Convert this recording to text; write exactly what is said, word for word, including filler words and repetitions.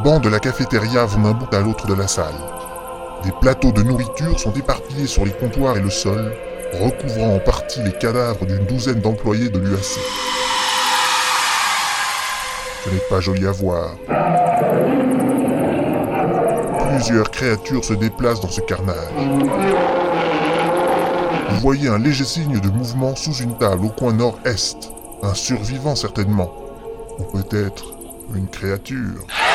bancs de la cafétéria vont d'un bout à l'autre de la salle. Des plateaux de nourriture sont éparpillés sur les comptoirs et le sol, recouvrant en partie les cadavres d'une douzaine d'employés de l'U A C. Ce n'est pas joli à voir. Plusieurs créatures se déplacent dans ce carnage. Vous voyez un léger signe de mouvement sous une table au coin nord-est. Un survivant certainement. Ou peut-être une créature.